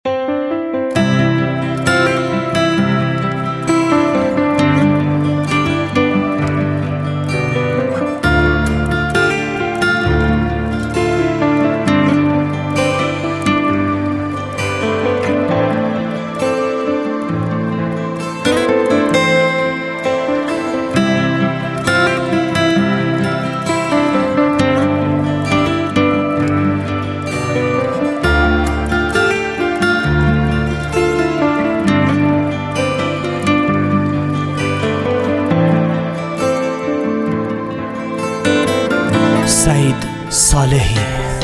سعید صالحی.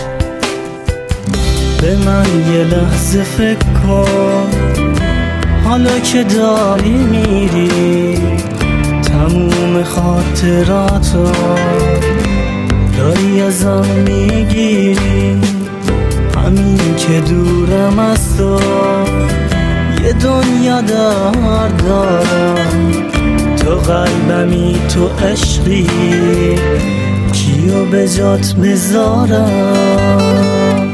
به من یه لحظه فکر کن، حالا که داری میری تموم خاطراتو داری ازم میگیری. همین که دورم از تو یه دنیا در دارم، تو قلبمی تو عشقی، کیو به جات بذارم.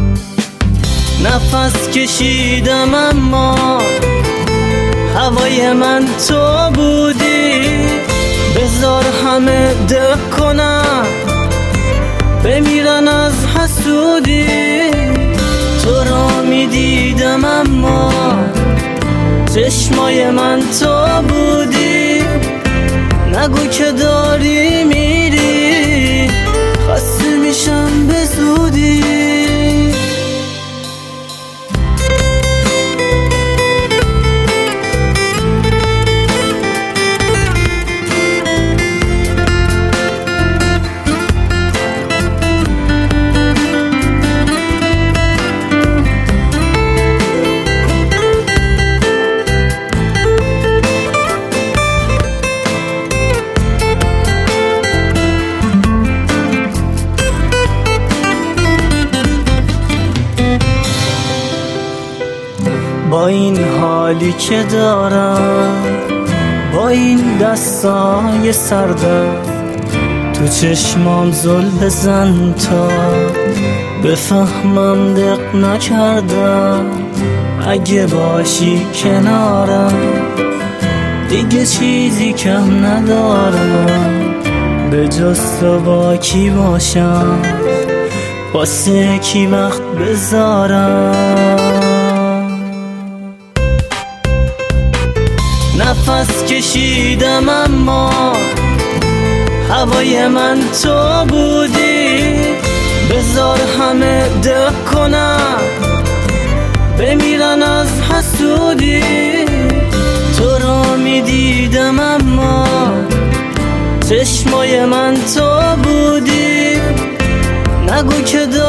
نفس کشیدم اما هوای من تو بودی، بذار همه دق کنن بمیرن از حسودی. تو را میدیدم اما چشمای من تو بودی، نگو که داری میری خسته میشم به زودی. با این حالی که دارم، با این دستای سردم، تو چشمام زل بزن تا بفهمم دق نکردم. اگه باشی کنارم دیگه چیزی کم ندارم، به جز تو با کی باشم، واسه کی وقت بذارم. نفس کشیدم اما هوای من تو بودی، بذار همه دق کنن بمیرن از حسودی. تو را میدیدم اما چشمای من تو بودی، نگو که